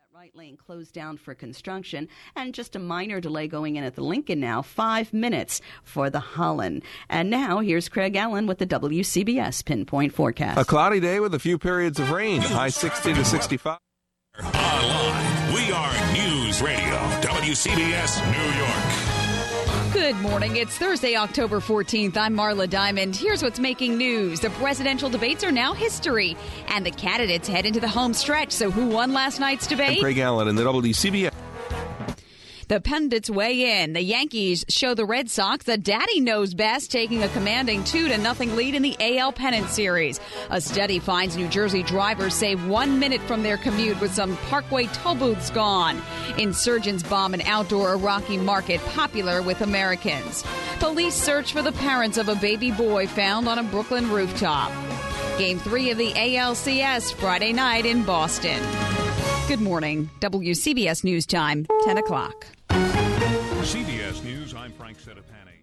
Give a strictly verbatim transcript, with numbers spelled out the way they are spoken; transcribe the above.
Right lane closed down for construction, and just a minor delay going in at the Lincoln now, five minutes for the Holland. And now here's Craig Allen with the W C B S Pinpoint Forecast. A cloudy day with a few periods of rain, high sixty to sixty-five. Online, we are News Radio, W C B S New York. Good morning. It's Thursday, October fourteenth. I'm Marla Diamond. Here's what's making news. The presidential debates are now history, and the candidates head into the home stretch. So who won last night's debate? I'm Craig Allen in the W C B S. The pundits weigh in. The Yankees show the Red Sox that daddy knows best, taking a commanding two to nothing lead in the A L Pennant Series. A study finds New Jersey drivers save one minute from their commute with some Parkway toll booths gone. Insurgents bomb an outdoor Iraqi market popular with Americans. Police search for the parents of a baby boy found on a Brooklyn rooftop. Game three of the A L C S Friday night in Boston. Good morning. W C B S News Time, ten o'clock. C B S News, I'm Frank Sedapani.